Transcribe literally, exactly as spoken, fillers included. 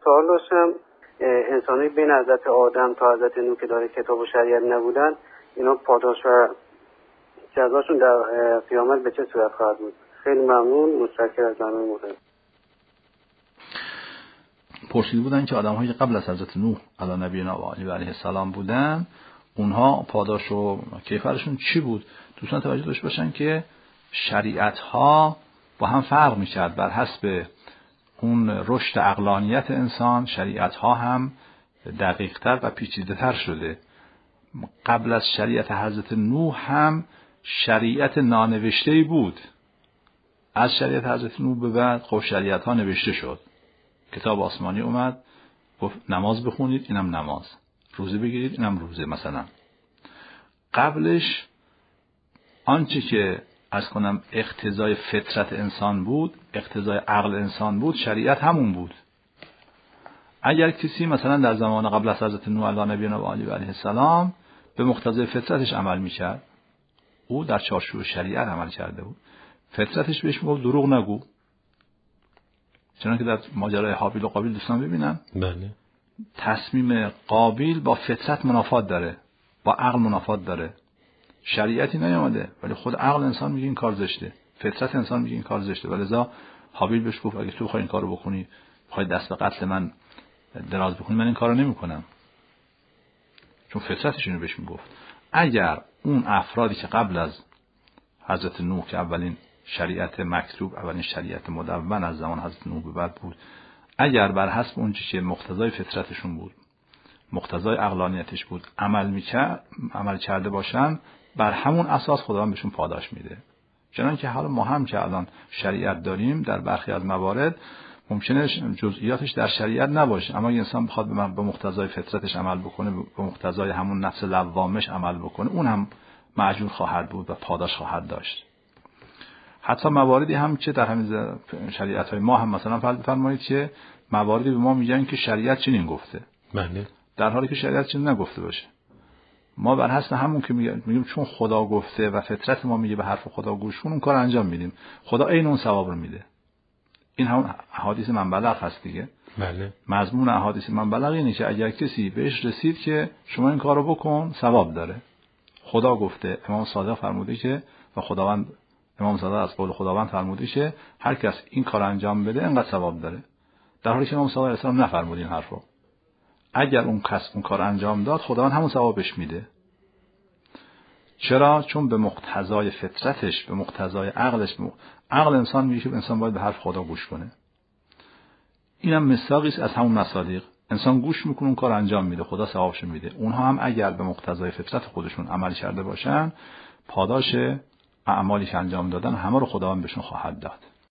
سوال داشتم. انسانی بین حضرت آدم تا حضرت نوح که داره کتاب و شریعت نبودن، اینا پاداش و جزاشون در قیامت به چه صورت خواهد بود؟ خیلی ممنون، متشکرم از برنامه محترم. پرسیده بودن که آدم‌هایی قبل از حضرت نوح علی نبینا و علیه السلام بودن، اونها پاداش و کیفرشون چی بود؟ دوستان توجه داشته باشن که شریعت‌ها با هم فرق می‌کرد. بر حسب اون رشد عقلانیت انسان شریعت‌ها هم دقیق‌تر و پیچیده‌تر شده. قبل از شریعت حضرت نوح هم شریعت نانوشته‌ای بود. از شریعت حضرت نوح به بعد خب شریعت‌ها نوشته شد. کتاب آسمانی اومد گفت نماز بخونید، اینم نماز، روزه بگیرید، اینم روزه. مثلا قبلش آنچه که از کنم اقتضای فطرت انسان بود، اقتضای عقل انسان بود، شریعت همون بود. اگر کسی مثلا در زمان قبل از حضرت نوح علیه نبینا و علیه السلام به مقتضای فطرتش عمل میکرد، او در چارچوب شریعت عمل کرده بود. فطرتش بهش میگفت دروغ نگو، چون که در ماجرای هابیل و قابیل دوستان ببینن بله تصمیم قابیل با فطرت منافات داره، با عقل منافات داره. شریعتی نیامده ولی خود عقل انسان میگه این کار زشته، فطرت انسان میگه این کار زشته، ولذا هابیل بهش گفت اگه تو بخوای این کارو بکنی، بخوای دست به قتل من دراز بکنی، من این کارو نمیکنم، چون فطرتش اینو بهش میگفت. اگر اون افرادی که قبل از حضرت نوح که اولین شریعت مکتوب، اولین شریعت مدون از زمان حضرت نوح به بعد بود، اگر بر حسب اون چیزی مقتضای فطرتشون بود، مقتضای عقلانیتش بود عمل میکرد، عمل کرده باشن، بر همون اساس خداوند بهشون پاداش میده. چنانکه حالا ما هم که الان شریعت داریم، در برخی از موارد ممکنه جزئیاتش در شریعت نباشه، اما اگه انسان بخواد به مقتضای فطرتش عمل بکنه، به مقتضای همون نفس لوامش عمل بکنه، اون هم مأجور خواهد بود و پاداش خواهد داشت. حتی مواردی هم که در همین شریعت‌های ما هم مثلا فرض بفرمایید که مواردی به ما میگن که شریعت چنین گفته، بله، در حالی که شریعت چنین نگفته باشه. ما بر حسب همون که میگیم میگیم چون خدا گفته و فطرت ما میگه به حرف خدا گوش کن، اون کار انجام میدیم، خدا عین اون ثواب رو میده. این همون احادیث من بلغ هست دیگه. بله، مضمون احادیث من بلغ اینه که اگر کسی بهش رسید که شما این کارو بکن، ثواب داره. خدا گفته، امام صادق فرموده که و خداوند امام صادق از قول خداوند فرموده که هر کس این کار انجام بده اینقدر ثواب داره، در حالی که امام صادق علیه السلام نفرمود این حرفو. اگر اون کس اون کار انجام داد، خداوند همون ثوابش میده. چرا؟ چون به مقتضای فطرتش، به مقتضای عقلش، عقل انسان میگه که انسان باید به حرف خدا گوش کنه. اینم مصداقی است از همون مصادیق. انسان گوش میکنه، اون کار انجام میده، خدا ثوابش میده. اونها هم اگر به مقتضای فطرت خودشون عمل کرده باشن، پاداش اعمالی که انجام دادن همه رو خداوند بهشون خواهد داد.